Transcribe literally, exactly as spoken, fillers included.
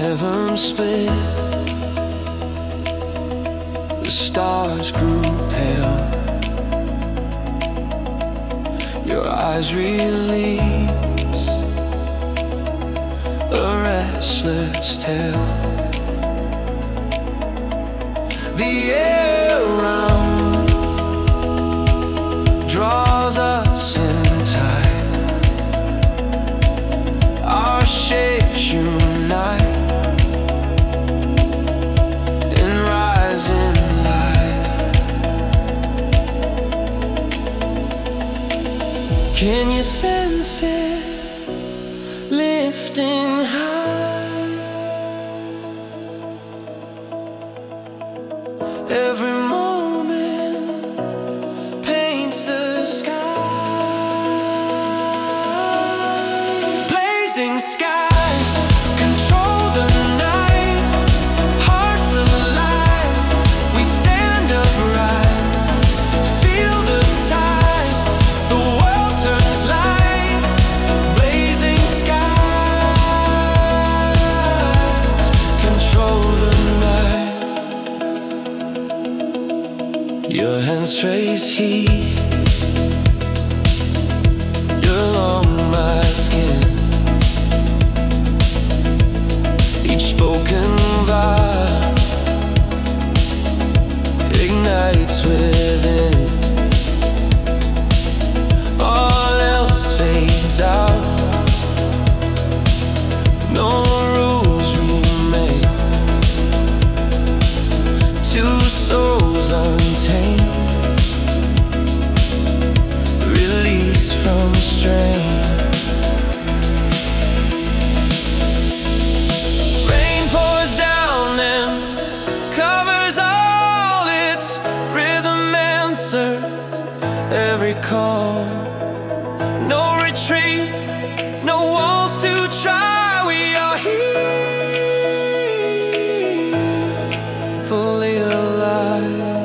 heaven split, the stars grew pale. Your eyes release a restless tale. The air around draws us in tight. Our shapes unite in rising light. Can you sense it lifting high? Every moment paints the sky. Blazing skies control the night. Hearts alive, we stand upright. Feel the tide, the world turns light. Blazing skies control the night. Your hands trace heat, you're along my skin. Each spoken vow ignites within. All else fades out, no rules remain. Two souls untamed, release from strain. Rain pours down and covers all, its rhythm answers every call. No retreat, no walls to try. We are here, fully alive.